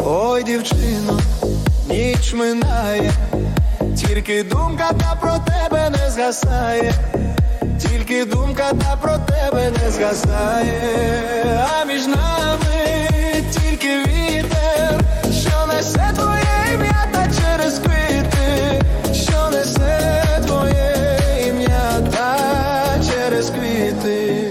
Ой, дівчино, ніч минає, тільки думка та про тебе не згасає, тільки думка та про тебе не згасає, а між нами тільки вітер, що несе твоє ім'я та через квіти, що несе твоє ім'я та через квіти.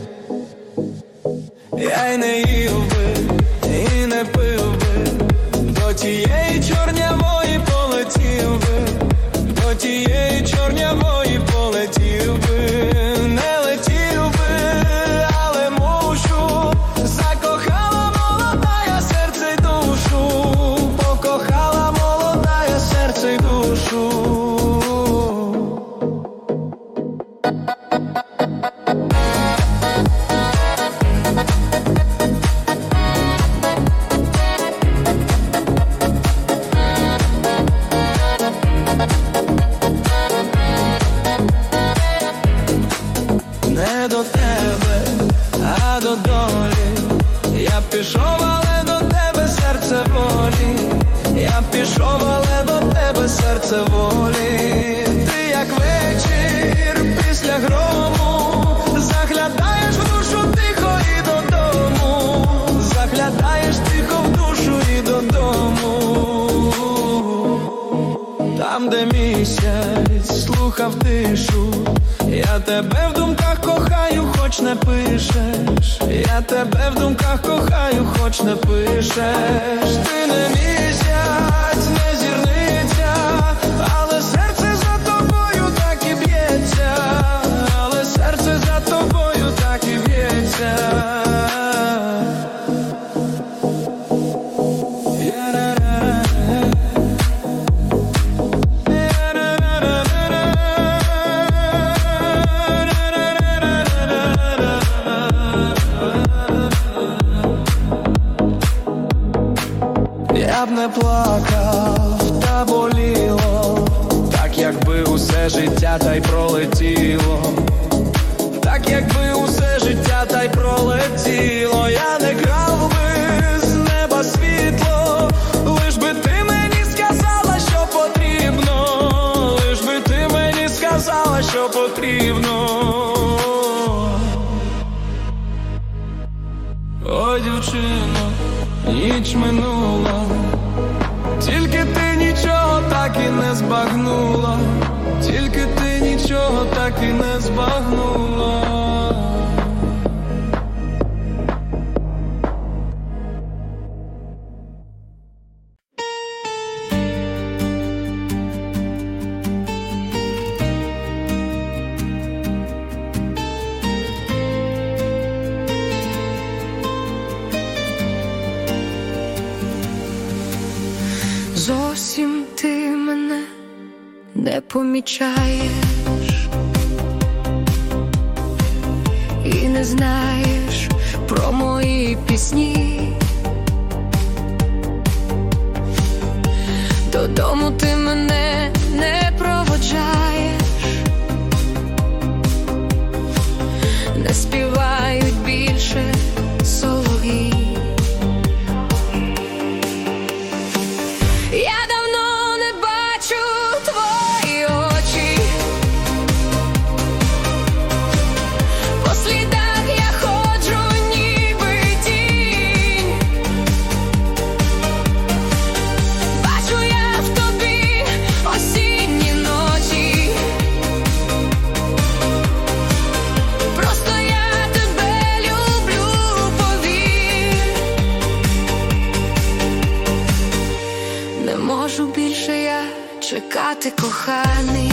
Я й не їв би, і не пив би, до тієї чорнявої полетів би, до тієї чорнявої полетів би, не летів би, але мушу, закохала молодая серце й душу, покохала молодая серце й душу. Не до тебе, а до долі. Я пішов, але до тебе серце волі. Я пішов, але до тебе серце волі. Ти як вечір після грому, заглядаєш в душу тихо і додому, заглядаєш тихо в душу і додому. Там, де місяць слухав тишу, я тебе в думках кохаю, хоч не пишеш. Я тебе в думках кохаю, хоч не пишеш. Ти не місяць, не зірниця, але серце за тобою так і б'ється, але серце за тобою так і б'ється. Я б не плакав, та боліло, так якби усе життя та й пролетіло, так якби усе життя та й пролетіло. Я не крав би з неба світло, лиш би ти мені сказала, що потрібно, лиш би ти мені сказала, що потрібно. Ой, дівчино, ніч минула, тільки ти нічого так і не збагнула, тільки ти нічого так і не збагнула. Зовсім ти мене не помічаєш і не знаєш про мої пісні. Додому ти мене не проводжаєш, не співають більше солов'ї. Чекати, коханий,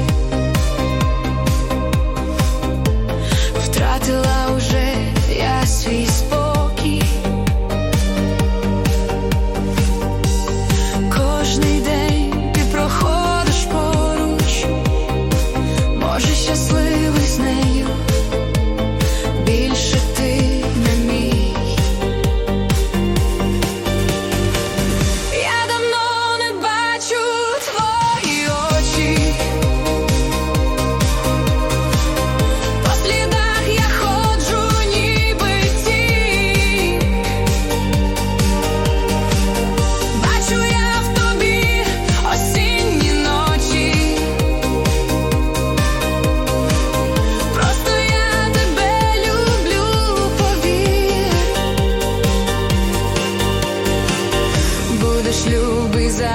втратила уже я свій спокій. Кожний день ти проходиш поруч, може щасливий з нею, більше ти не мій. Я давно не бачу твої очі, по слідах я ходжу.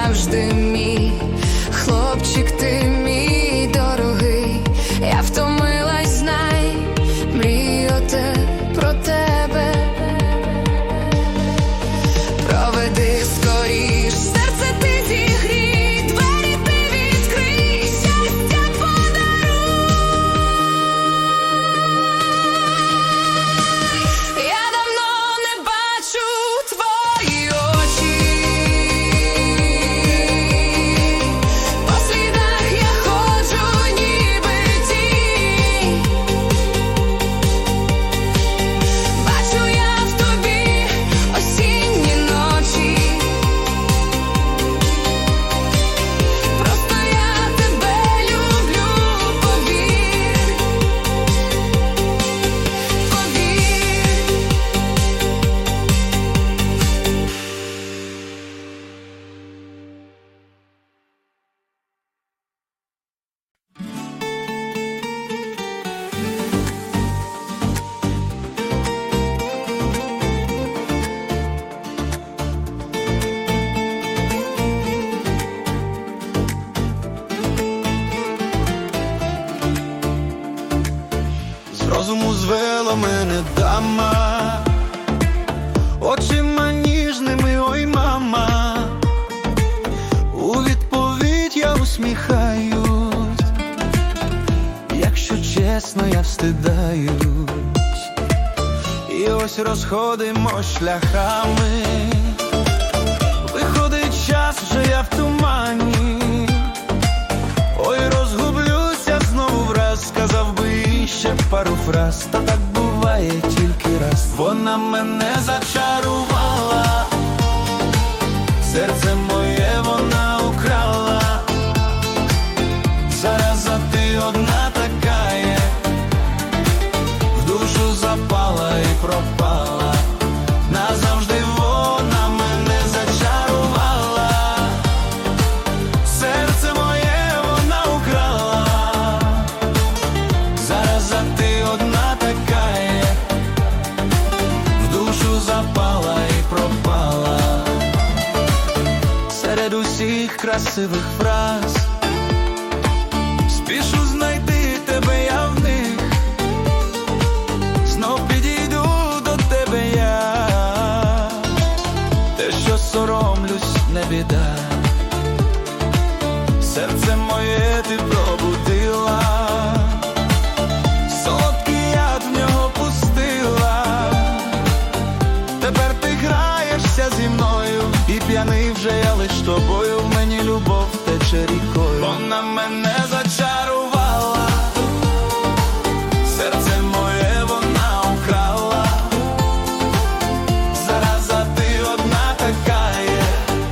завжди мій хлопчик, ти мій дорогий. Я втомилась, знай, мріяти про тебе. Проведи скоріш, серце ти зігрій, двері ти відкрий, щастя подаруй. Я давно не бачу твої очі, по слідах я ходжу, ніби тінь. Бачу я в тобі осінні ночі, просто я тебе люблю, повір, З розуму звела мене дама, очима ніжними, ой мама. У відповідь я усміхаюсь, якщо чесно, я встидаюсь. І ось розходимось шляхами, виходить час, вже я в тумані. Ой, розгублюся знову враз, сказав би ще пару фраз, та так буває тільки раз. Вона мене зачарувала, серце моє вона украла. Зараза, ти одна така є, в душу запала і пропала. Назавжди вона мене зачарувала, серце моє вона украла. Зараза, ти одна така є, в душу запала і пропала. Серед усіх красивих фраз спішу знайти тебе я в них, знов підійду до тебе я. Те, що соромлюсь, не біда, серце моє ти пробудила, солодкий яд в нього пустила. Тепер ти граєшся зі мною, і п'яний вже я лиш тобою. В мені любов тече рікою. Вона мене зачарувала, серце моє вона украла. Зараза, ти одна така є,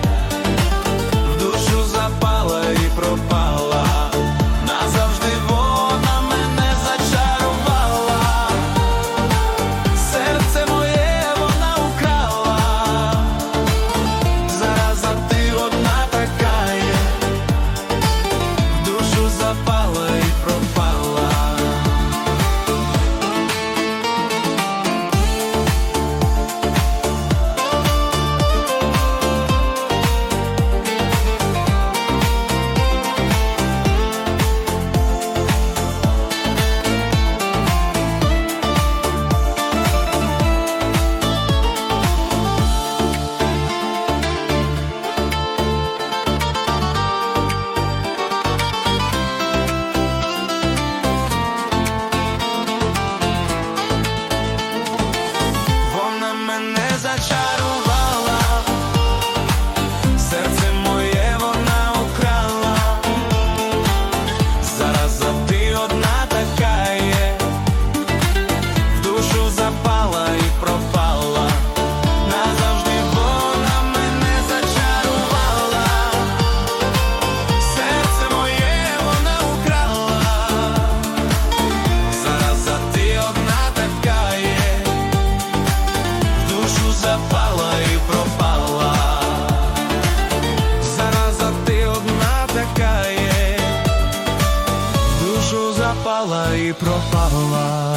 в душу запала і пропала. Назавжди вона мене зачарувала, серце моє вона украла. Зараза, ти одна така є, в душу запала і пропала. Вона мене зачарувала, серце моє вона украла. Зараза, ти одна така є, в душу запала і пропала. Назавжди вона мене зачарувала, серце моє вона украла. Зараза, ти одна така є, в душу запала і пропала. Зараза, ти одна така є, в душу запала і пропала.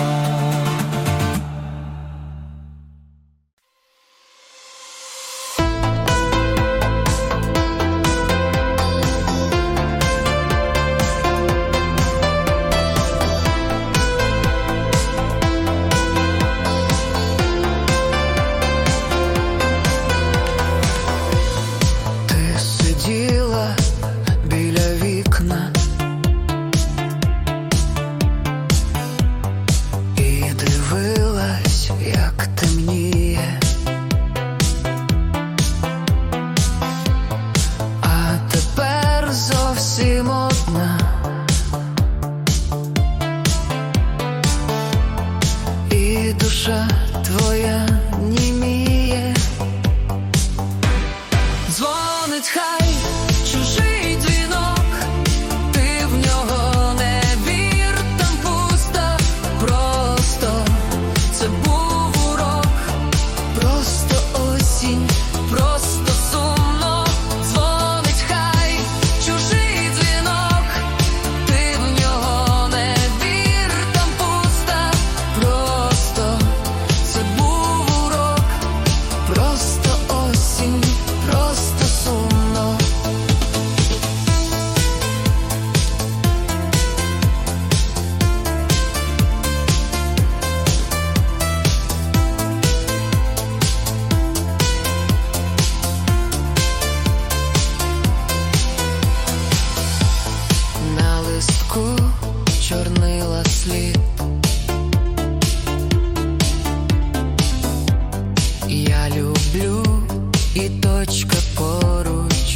точка поруч.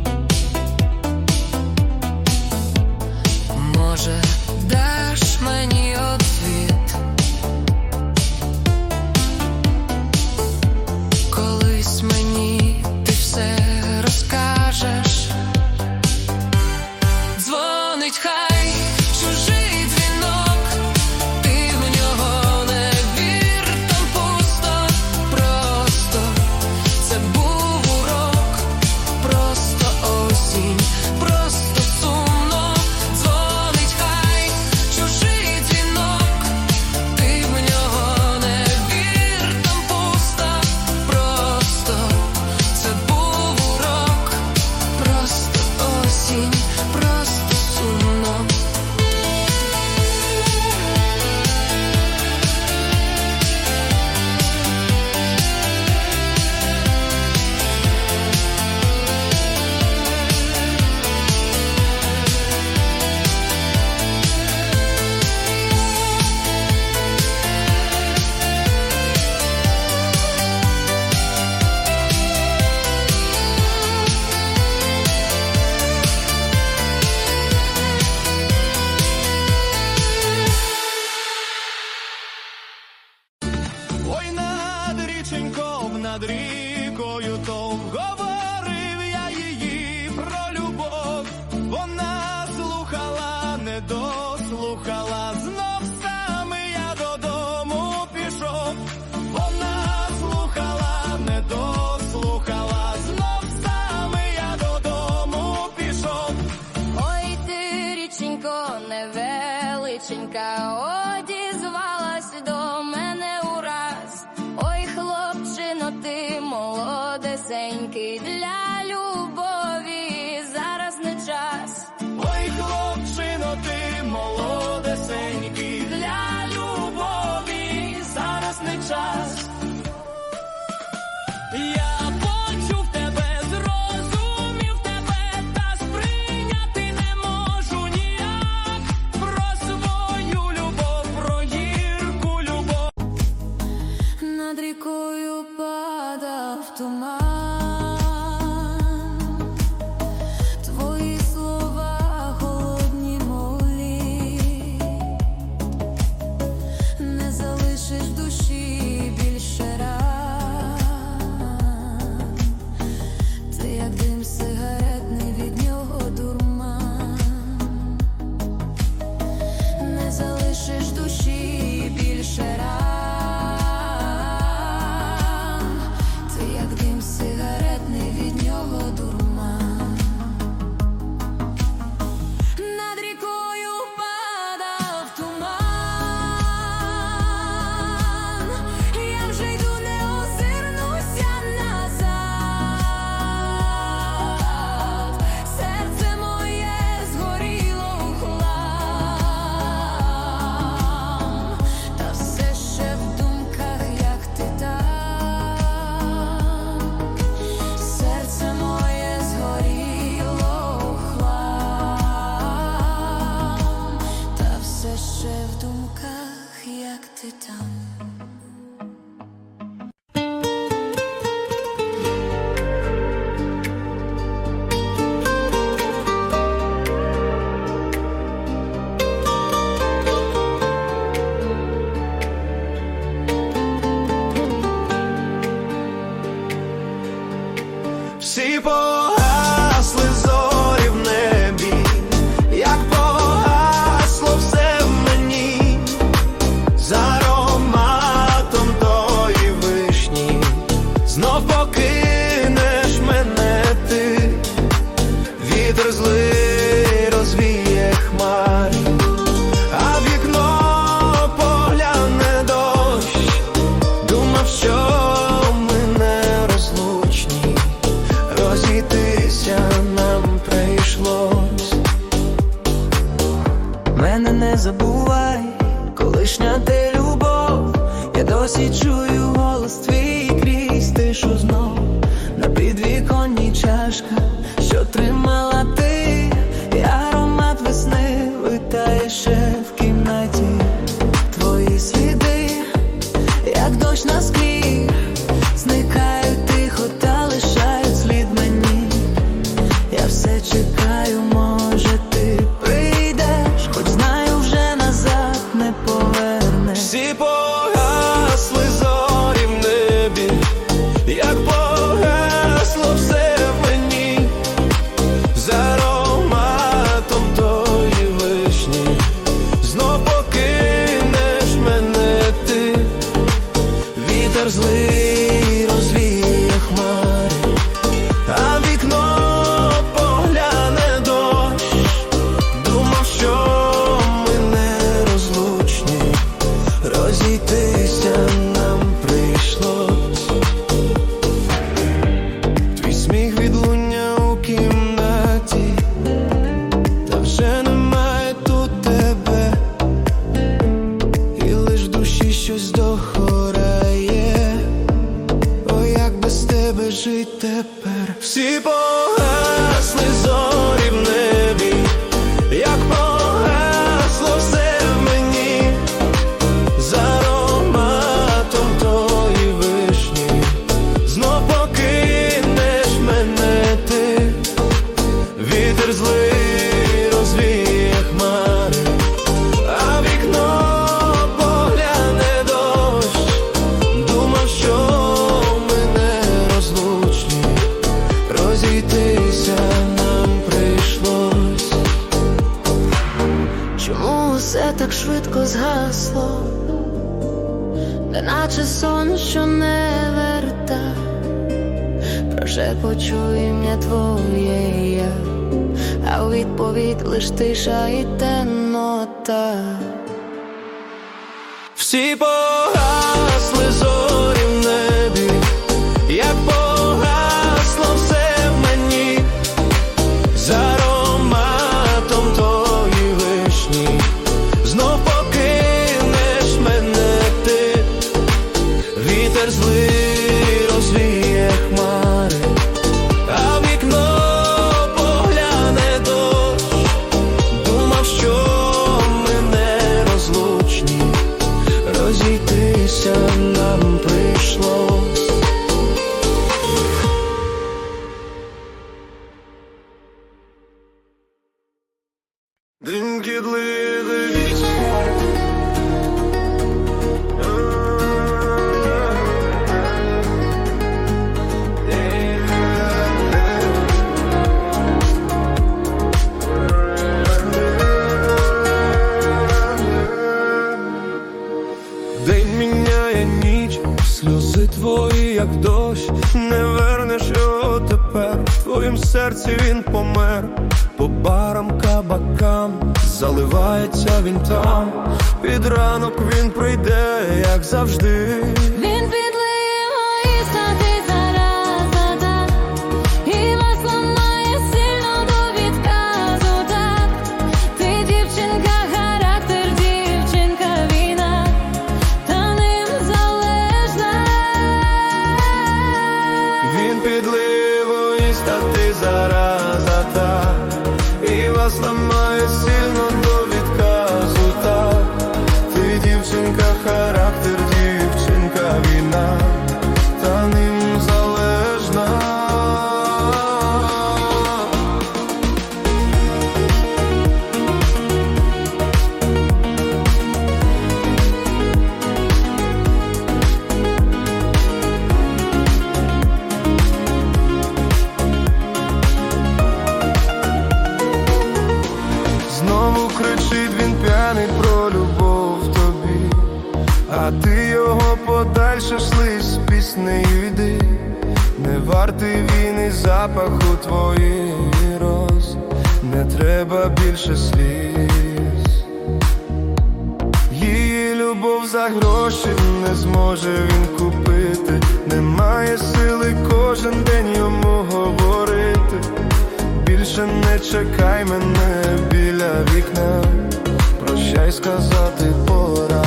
Може, даш мені отвіт? Колись мені ти все розкажеш. Дзвонить хай чужий дзвінок, ти в нього не вір, там пусто. Просто це був урок, просто осінь, просто сумно. Дзвонить хай чужий дзвінок, ти в нього не вір, там пусто. Просто це був урок, просто осінь, просто сумно. Ой, над річеньком, над рікою тов, говорив я її про любов. Вона слухала, не дослухала, знов саме я додому пішов. Вона слухала, не дослухала, знов саме я додому пішов. Ой, ти, річенько, невеличенька, одізвалась до мене ураз. Ой, хлопчино, ти молодесенький, для любові зараз не час. Ой, хлопчино, ти молодесенький, для любові зараз не час. Я почув тебе, зрозумів тебе, та сприйняти не можу ніяк. Про свою любов, про гірку любов. Над рікою падав туман, твої слова холодні, мов лід. Не залишиш душі більше ран. Ти як дим сигаретний, від нього дурман. Не залишиш душі більше ран. Ти як дим сигаретний, від нього дурман. Над рікою падав туман, я вже йду, не озирнуся назад. Серце моє згоріло у хлам, та все ще в думках, як ти там. Серце моє згоріло у хлам, та все ще в думках, як ти там. Всі погасли зорі в небі, як погасло все в мені. За ароматом тої вишні знов покинеш мене ти. Вітер злий розвіє хмари, а в вікно погляне дощ. Думав, що ми нерозлучні, розійтися нам прийшлось. Мене не забувай, колишня ти любов. Я досі чую голос твій крізь тишу знов. На підвіконні чашка, що тримала ти, і аромат весни витає ще в кімнаті. Твої сліди, як дощ на склі, зникають тихо та лишають тепер. Всі погасли зорі в небі, як погасло все в мені, за ароматом тої вишні знов покинеш мене ти. Вітер злий розвіє хмари, а в вікно погляне дощ. Думав, що ми нерозлучні, розійтися нам прийшлось. Чому все так швидко згасло, неначе сон, що не верта? Прошепочу ім'я твоє я, а у відповідь лиш тиша і темнота. Всі погасли зорі в небі, як погасло все в мені, за ароматом тої вишні знов покинеш мене ти. Вітер злий розвіє хмари, а в вікно погляне дощ. Думав, що ми нерозлучні, розійтися нам прийшлось. День міняє ніч, сльози твої, як дощ, не вернеш його тепер. В твоїм серці він помер, по барам, кабакам заливається він там. Під ранок він прийде, як завжди. Він підлий егоїста, ти зараза, так, і вас ламає сильно до відказу, так. Ти дівчинка, характер, дівчинка, війна, та ним залежна. Він підлий егоїста, ти зараза, так, і вас ламає сильно до відказу, так. Ти дівчинка, характер, дівчинка, війна, та ним залежна. Знову кричить він п'яний про любов тобі, а ти його подальше шли з піснею йди. Не вартий він і запаху твоїх роз, не треба більше сліз. Її любов за гроші не зможе він купити, немає сили кожен день йому говорити. Більше не чекай мене біля вікна, прощай сказати пора.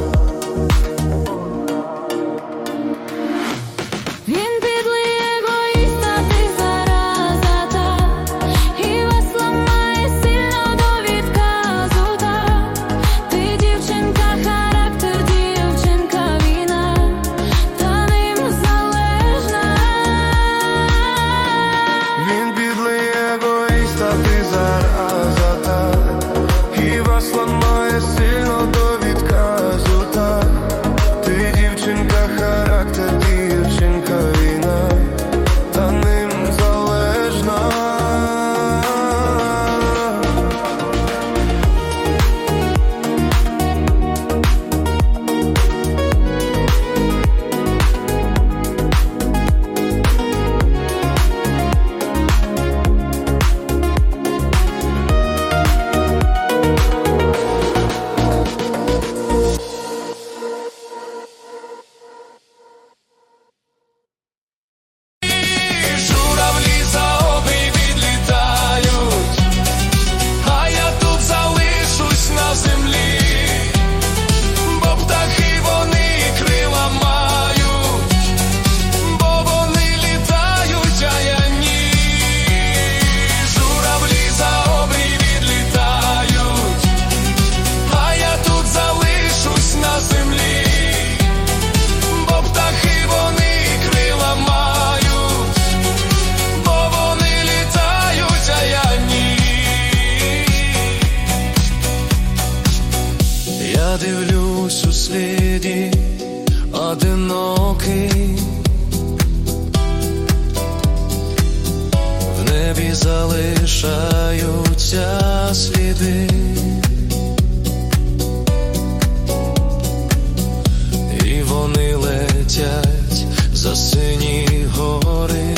Він підлий егоїста, ти зараза, так, і вас ламає сильно до відказу, так. Ти дівчинка, характер, дівчинка, війна, та ним залежна. Він підлий егоїста, ти зараза, так, і вас ламає сильно до відказу. небі залишаються сліди, і вони летять за сині гори,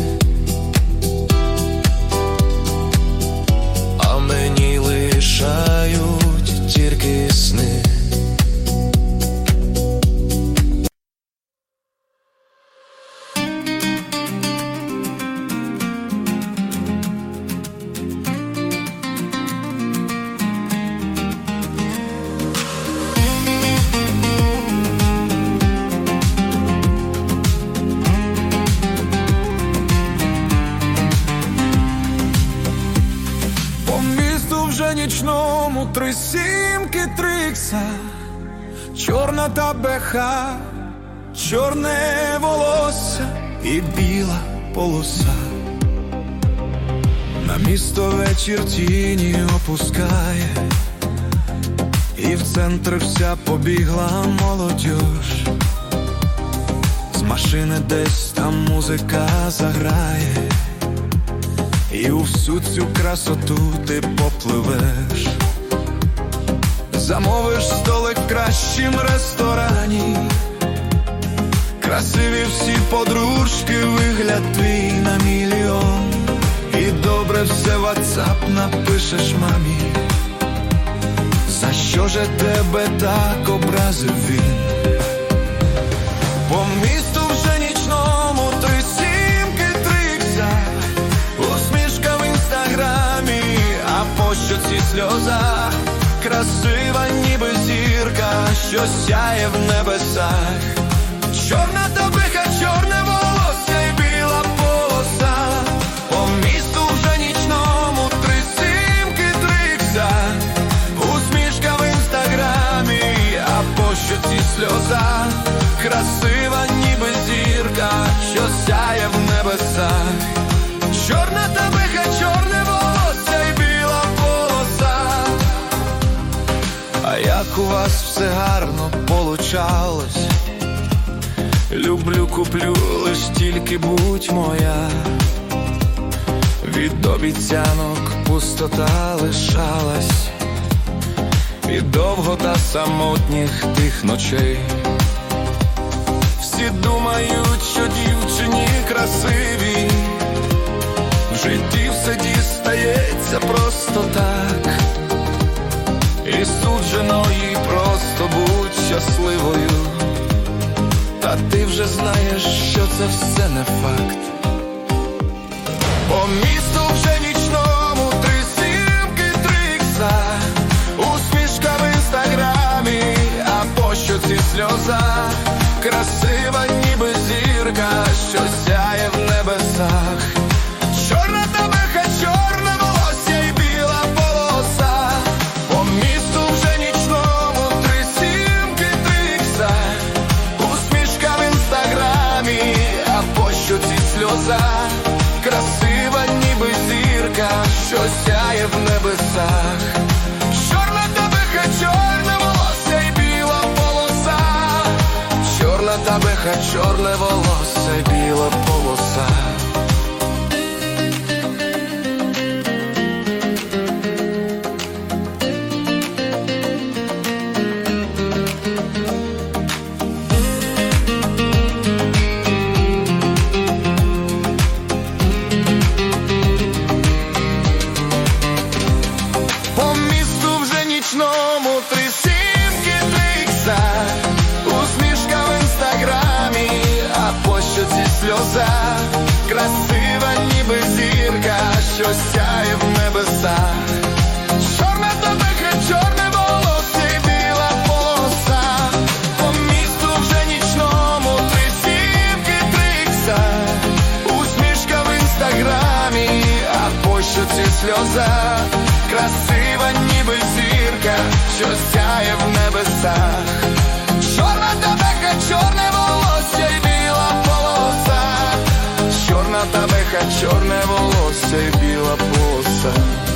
а мені лишають тільки сни. Нічному 3 сімки, 3 ікса, чорна та беха, чорне волосся і біла полоса. На місто вечір тіні опускає, і в центр вся побігла молодіж. З машини десь там музика заграє, і у всю цю красоту ти попливеш. Замовиш столик в кращім ресторані, красиві всі подружки, вигляд твій на мільйон. І добре все в WhatsApp напишеш мамі, за що же тебе так образив він. По місту вже нічному 3 сімки, 3 ікса, усмішка в інстаграмі, а по щоці сльоза. Красива ніби зірка, що сяє в небесах. Чорна табиха, чорне волосся і біла полоса. По місту вже нічному 3 сімки, 3 ікса, усмішка в інстаграмі, а по щоці сльоза. Красива ніби зірка, що сяє в небесах. Чорна табиха, чорне волосся і біла полоса. А як у вас все гарно получалось. Люблю, куплю, лиш тільки будь моя. Від обіцянок пустота лишалась, і довго та самотніх тих ночей. Всі думають, що дівчині красиві, в житті все дістається просто так. І суджено їй просто будь щасливою. Та ти вже знаєш, що це все не факт. По місту вже нічному 3 сімки, 3 ікса, усмішка в інстаграмі, а по щоці сльоза. Красива ніби зірка, що сяє в небесах. Чорна табиха, чорне волосся і біла полоса. По місту вже нічному 3 сімки, 3 ікса, усмішка в інстаграмі, а по щоці сльоза. Красива ніби зірка, що сяє в небесах. Чорна табиха, чорне волосся і біла полоса. Чорна табиха, чорне волосся і біла полоса. По місту вже нічному 3 сімки, 3 ікса, усмішка в інстаграмі, а по щоці сльоза. Красива ніби зірка, що сяє в небесах. Чорна табиха, чорне волосся і біла полоса. По місту вже нічному 3 сімки, 3 ікса, усмішка в інстаграмі, а по щоці сльоза. Красива ніби зірка, що сяє в небесах. Чорна табиха, чорне волосся і біла полоса. Чорна табиха, чорне волосся і біла полоса.